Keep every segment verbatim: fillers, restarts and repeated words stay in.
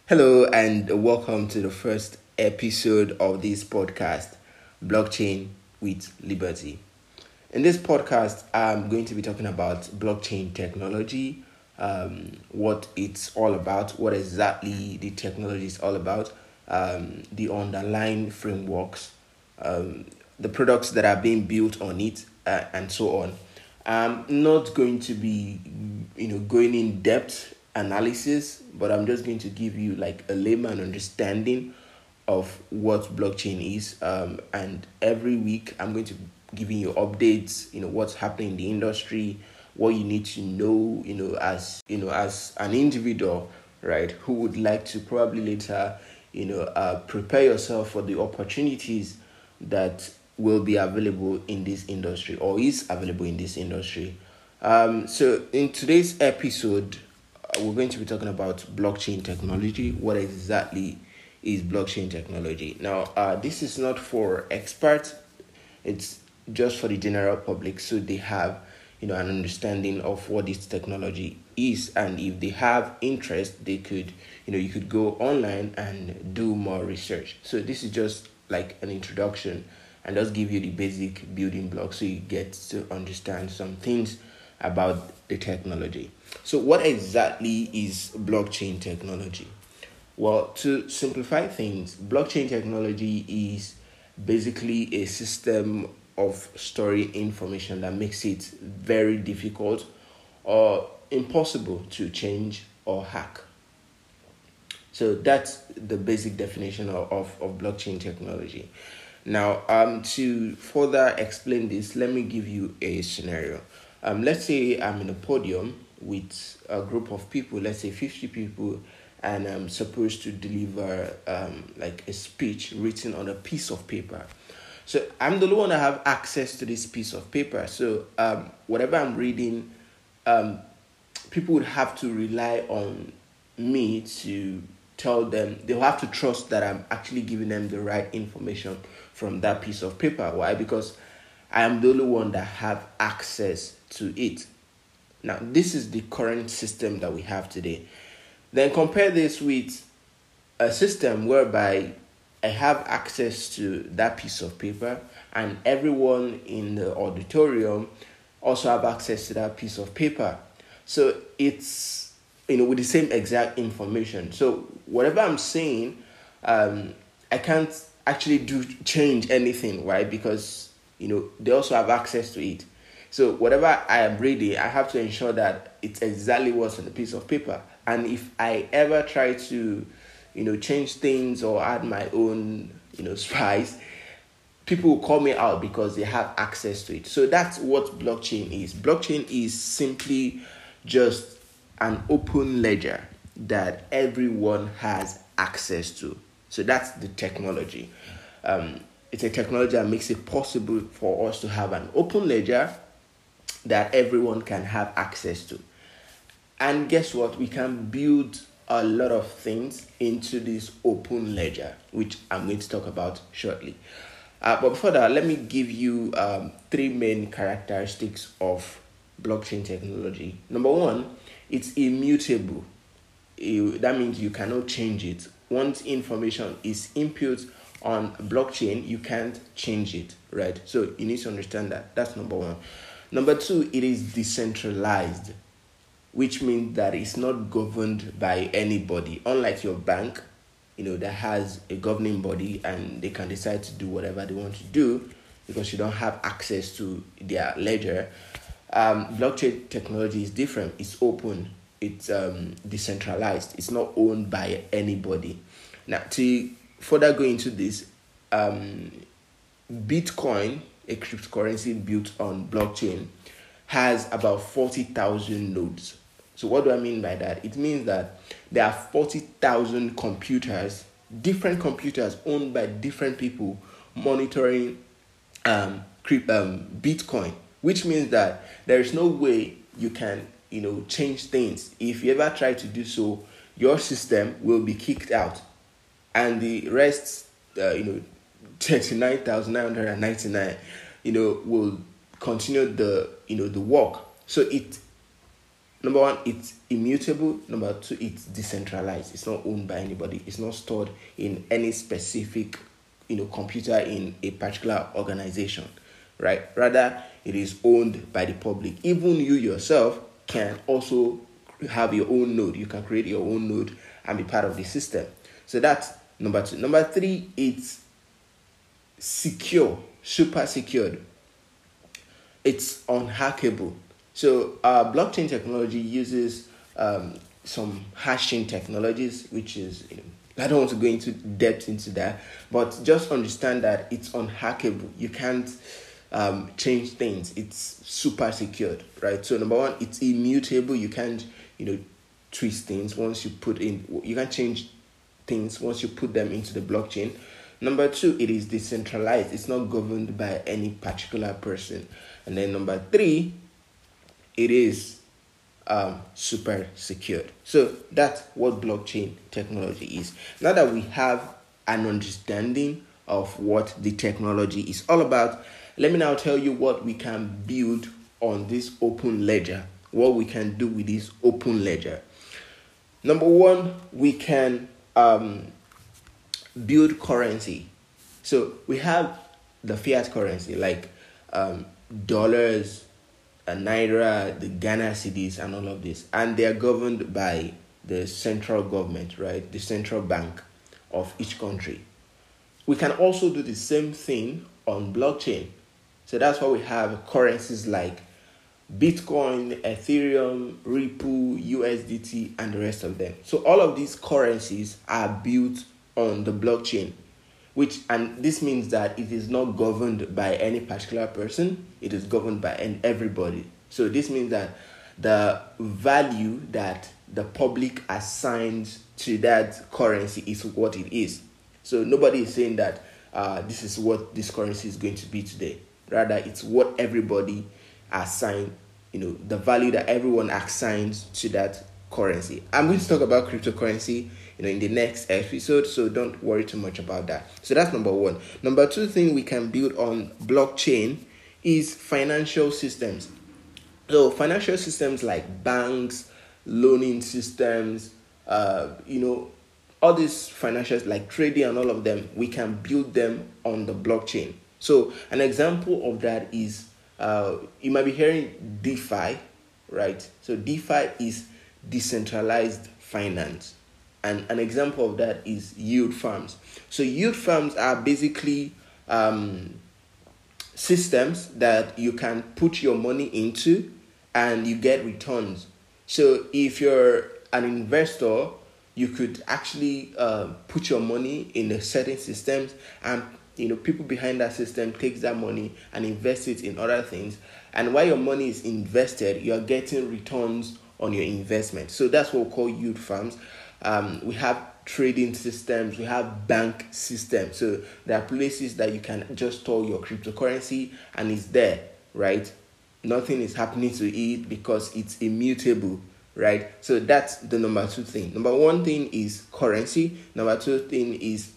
Hello and welcome to the first episode of this podcast, Blockchain with Liberty. In this podcast, I'm going to be talking about blockchain technology, um, what it's all about, what exactly the technology is all about, um, the underlying frameworks, um, the products that are being built on it, uh, and so on. I'm not going to be, you know, going in depth analysis, but I'm just going to give you like a layman understanding of what blockchain is. Um, and every week I'm going to be giving you updates, you know, what's happening in the industry, what you need to know, you know, as you know, as an individual, right, who would like to probably later, you know, uh, prepare yourself for the opportunities that will be available in this industry or is available in this industry. Um, so in today's episode, uh, we're going to be talking about blockchain technology. What exactly is blockchain technology? Now, uh, this is not for experts. It's just for the general public, so they have, you know, an understanding of what this technology is, and if they have interest, they could, you know, you could go online and do more research. So this is just like an introduction and just give you the basic building blocks so you get to understand some things about the technology. So what exactly is blockchain technology? Well, to simplify things, blockchain technology is basically a system of storing information that makes it very difficult or impossible to change or hack. So that's the basic definition of, of, of blockchain technology. Now, um, to further explain this, let me give you a scenario. Um, let's say I'm in a podium with a group of people, let's say fifty people, and I'm supposed to deliver um, like a speech written on a piece of paper. So I'm the only one that have access to this piece of paper. So um, whatever I'm reading, um, people would have to rely on me to tell them. They'll have to trust that I'm actually giving them the right information from that piece of paper. Why? Because I am the only one that have access to it. Now, this is the current system that we have today. Then compare this with a system whereby I have access to that piece of paper and everyone in the auditorium also have access to that piece of paper. So it's, you know, with the same exact information. So whatever I'm saying, um, I can't actually do change anything, right? Because, you know, they also have access to it. So whatever I am reading, I have to ensure that it's exactly what's on the piece of paper. And if I ever try to, you know, change things or add my own, you know, spice, people will call me out because they have access to it. So that's what blockchain is. Blockchain is simply just an open ledger that everyone has access to. So that's the technology. Um, it's a technology that makes it possible for us to have an open ledger that everyone can have access to. And guess what? We can build a lot of things into this open ledger, which I'm going to talk about shortly. Uh, but before that, let me give you um, three main characteristics of blockchain technology. Number one, it's immutable. It, that means you cannot change it. Once information is input on blockchain, you can't change it, right? So you need to understand that. That's number one. Number two, it is decentralized, which means that it's not governed by anybody. Unlike your bank, you know, that has a governing body and they can decide to do whatever they want to do because you don't have access to their ledger. Um, blockchain technology is different. It's open. It's um, decentralized. It's not owned by anybody. Now, to further go into this, um, Bitcoin, a cryptocurrency built on blockchain, has about forty thousand nodes. So what do I mean by that? It means that there are forty thousand computers, different computers owned by different people monitoring um, um, Bitcoin, which means that there is no way you can, you know, change things. If you ever try to do so, your system will be kicked out. And the rest, uh, you know, thirty-nine thousand nine hundred ninety-nine, you know, will continue the, you know, the work. So it Number one, it's immutable. Number two, it's decentralized. It's not owned by anybody. It's not stored in any specific, you know, computer in a particular organization, right? Rather, it is owned by the public. Even you yourself can also have your own node. You can create your own node and be part of the system. So that's number two. Number three, it's secure, super secured. It's unhackable. So uh, blockchain technology uses um, some hashing technologies, which is, you know, I don't want to go into depth into that, but just understand that it's unhackable. You can't um, change things. It's super secured, right? So number one, it's immutable. You can't, you know, twist things once you put in. You can't change things once you put them into the blockchain. Number two, it is decentralized. It's not governed by any particular person. And then number three, it is um, super secured. So that's what blockchain technology is. Now that we have an understanding of what the technology is all about, let me now tell you what we can build on this open ledger, what we can do with this open ledger. Number one, we can um, build currency. So we have the fiat currency like um, dollars, a naira, the Ghana cedis, and all of this, and they are governed by the central government, right? The central bank of each country. We can also do the same thing on blockchain. So that's why we have currencies like Bitcoin, Ethereum, Ripple, U S D T, and the rest of them. So all of these currencies are built on the blockchain, which, and this means that it is not governed by any particular person. It is governed by everybody. So this means that the value that the public assigns to that currency is what it is. So nobody is saying that uh, this is what this currency is going to be today. Rather, it's what everybody assign, you know, the value that everyone assigns to that currency. I'm going to talk about cryptocurrency, you know, in the next episode, so don't worry too much about that. So that's number one. Number two thing we can build on blockchain is financial systems. So financial systems like banks, loaning systems, uh, you know, all these financials like trading and all of them, we can build them on the blockchain. So an example of that is, uh, you might be hearing DeFi, right? So DeFi is decentralized finance. And an example of that is yield farms. So yield farms are basically um, systems that you can put your money into and you get returns. So if you're an investor, you could actually uh, put your money in a certain systems, and you know people behind that system takes that money and invest it in other things. And while your money is invested, you are getting returns on your investment. So that's what we call yield farms. Um, we have trading systems, we have bank systems. So there are places that you can just store your cryptocurrency and it's there, right? Nothing is happening to it because it's immutable, right? So that's the number two thing. Number one thing is currency. Number two thing is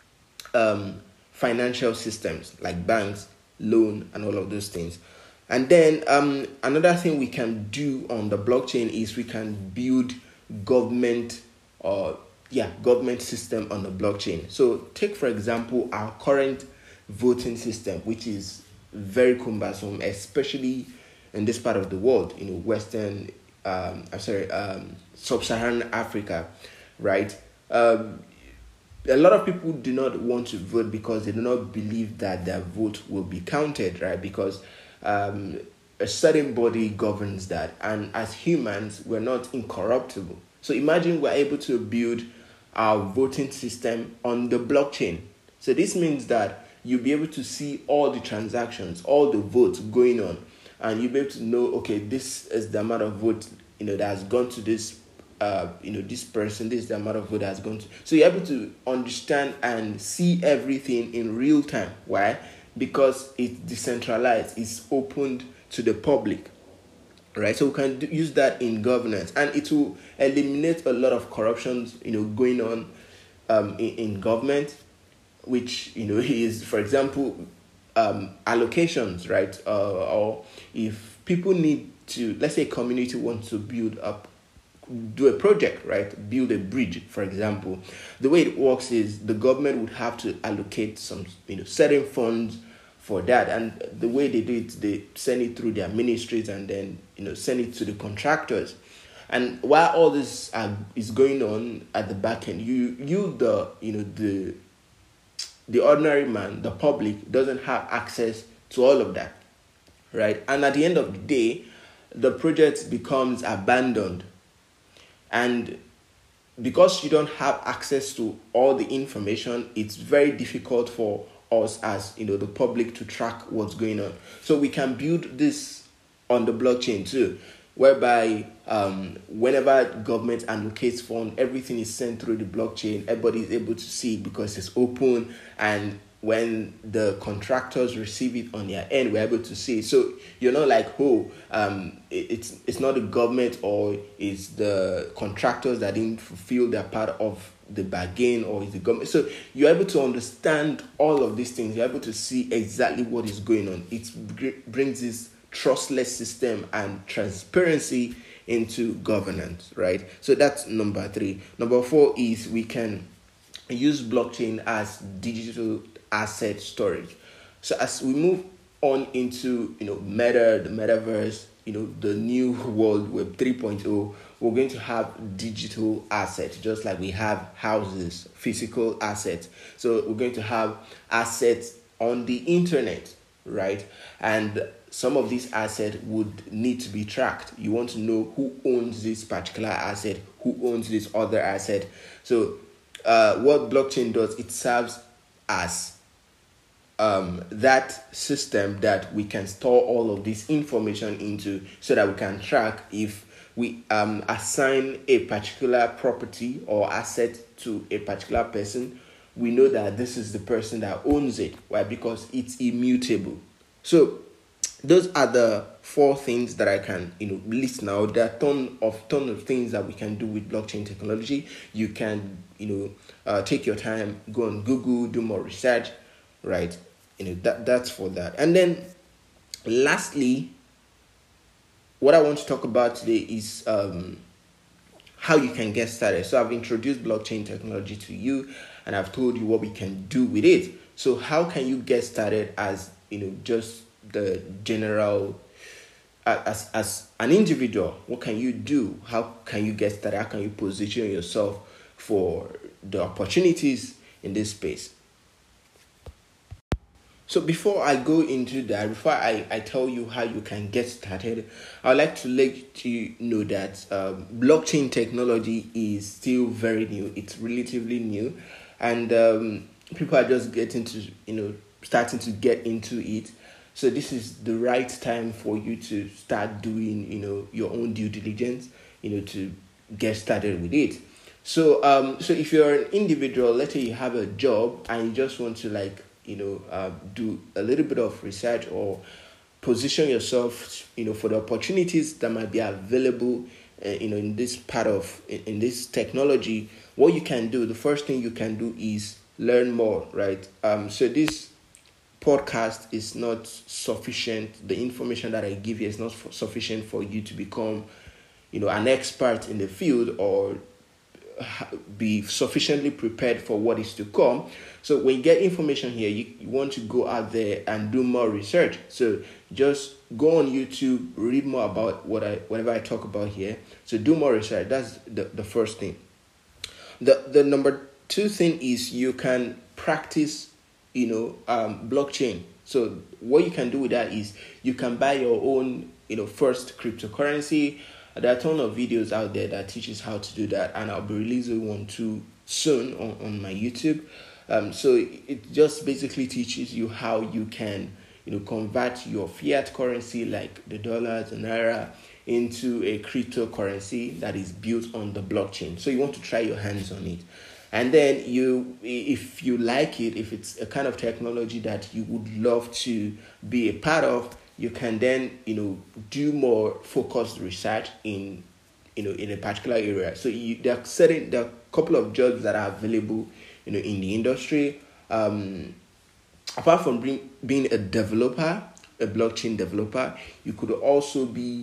um, financial systems like banks, loan, and all of those things. And then um, another thing we can do on the blockchain is we can build government or yeah government system on the blockchain. So take for example our current voting system, which is very cumbersome, especially in this part of the world, you know, Western, um, I'm sorry, um, Sub-Saharan Africa, right? Um, a lot of people do not want to vote because they do not believe that their vote will be counted, right? Because um, a certain body governs that, and as humans, we're not incorruptible. So imagine we're able to build our voting system on the blockchain. So this means that you'll be able to see all the transactions, all the votes going on, and you'll be able to know, okay, this is the amount of vote, you know, that has gone to this, uh, you know, this person, this is the amount of vote that has gone to. So you're able to understand and see everything in real time. Why? Because it's decentralized, it's opened to the public. Right, so we can do, use that in governance, and it will eliminate a lot of corruptions, you know, going on um, in, in government, which you know is, for example, um, allocations, right? Uh, or if people need to, let's say a community wants to build up, do a project, right? Build a bridge, for example. The way it works is the government would have to allocate some, you know, certain funds for that. And the way they do it, they send it through their ministries and then, you know, send it to the contractors. And while all this uh, is going on at the back end, you, you, the, you know, the, the ordinary man, the public, doesn't have access to all of that, right? And at the end of the day, the project becomes abandoned. And because you don't have access to all the information, it's very difficult for us as, you know, the public to track what's going on. So we can build this on the blockchain too, whereby um, whenever government allocates funds, everything is sent through the blockchain. Everybody is able to see it because it's open, and when the contractors receive it on their end, we're able to see it. So you're not like, oh, um, it, it's it's not the government or it's the contractors that didn't fulfill their part of the bargain, or it's the government. So you're able to understand all of these things. You're able to see exactly what is going on. It brings this trustless system and transparency into governance, right? So that's number three. Number four is we can use blockchain as digital asset storage. So as we move on into, you know, meta, the metaverse, you know, the new world, Web three point oh, we're going to have digital assets, just like we have houses, physical assets. So we're going to have assets on the internet, right? And some of these assets would need to be tracked. You want to know who owns this particular asset, who owns this other asset. So uh, what blockchain does, it serves as um, that system that we can store all of this information into, so that we can track if we um, assign a particular property or asset to a particular person. We know that this is the person that owns it. Why? Because it's immutable. So those are the four things that I can, you know, list now. There are ton of ton of things that we can do with blockchain technology. You can, you know, uh, take your time, go on Google, do more research, right? You know, that that's for that. And then lastly, what I want to talk about today is um, how you can get started. So I've introduced blockchain technology to you, and I've told you what we can do with it. So how can you get started as, you know, just the general, as as an individual? What can you do? How can you get started? How can you position yourself for the opportunities in this space? So before I go into that, before I, I tell you how you can get started, I'd like to let you know that um, blockchain technology is still very new. It's relatively new, and um, people are just getting to, you know, starting to get into it. So this is the right time for you to start doing, you know, your own due diligence, you know, to get started with it. So um, so if you're an individual, let's say you have a job and you just want to, like, you know, uh, do a little bit of research or position yourself, you know, for the opportunities that might be available, uh, you know, in this part of, in, in this technology. What you can do, the first thing you can do is learn more, right? Um, so this podcast is not sufficient. The information that I give you is not for, sufficient for you to become, you know, an expert in the field or be sufficiently prepared for what is to come. So when you get information here, you, you want to go out there and do more research. So just go on YouTube, read more about what I whatever I talk about here. So do more research. That's the, the first thing. The the number two thing is you can practice, you know, um, blockchain. So what you can do with that is you can buy your own, you know, first cryptocurrency. There are a ton of videos out there that teaches how to do that, and I'll be releasing one too soon on, on my YouTube. Um, so it just basically teaches you how you can, you know, convert your fiat currency like the dollars, the naira, into a cryptocurrency that is built on the blockchain. So you want to try your hands on it. And then you, if you like it, if it's a kind of technology that you would love to be a part of, you can then, you know, do more focused research in, you know, in a particular area. So you, there are certain, there are a couple of jobs that are available, you know, in the industry. Um, apart from being, being a developer, a blockchain developer, you could also be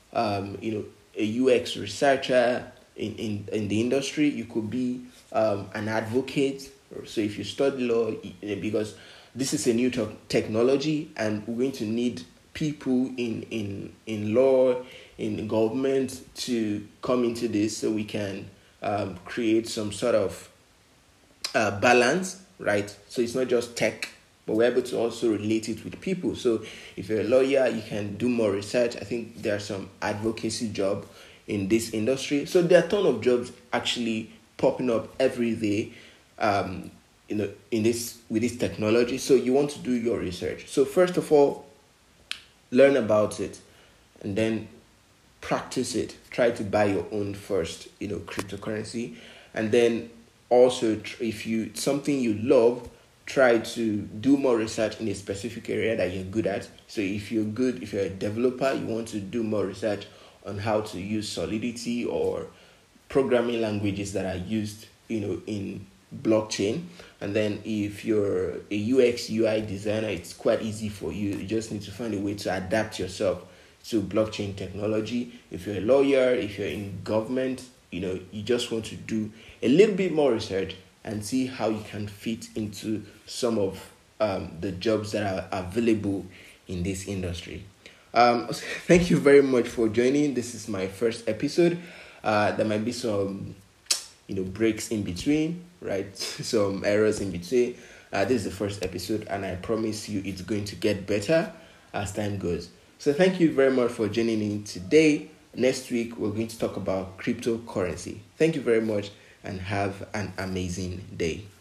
um, you know, a U X researcher in, in, in the industry. You could be um, an advocate. So if you study law, because this is a new te- technology, and we're going to need people in, in, in law, in government to come into this, so we can um, create some sort of uh, balance, right? So it's not just tech, but we're able to also relate it with people. So if you're a lawyer, you can do more research. I think there are some advocacy job in this industry. So there are a ton of jobs actually popping up every day, um, you know, in this with this technology. So you want to do your research. So first of all, learn about it, and then practice it. Try to buy your own first, you know, cryptocurrency, and then also if you something you love, try to do more research in a specific area that you're good at. So if you're good, if you're a developer, you want to do more research on how to use Solidity or programming languages that are used, you know, in blockchain. And then if you're a U X U I designer, it's quite easy for you. You just need to find a way to adapt yourself to blockchain technology. If you're a lawyer, if you're in government, you know, you just want to do a little bit more research and see how you can fit into some of um, the jobs that are available in this industry. Um, thank you very much for joining. This is my first episode. Uh, there might be some, you know, breaks in between, right? Some errors in between. Uh, this is the first episode, and I promise you it's going to get better as time goes. So thank you very much for joining in today. Next week, we're going to talk about cryptocurrency. Thank you very much, and have an amazing day.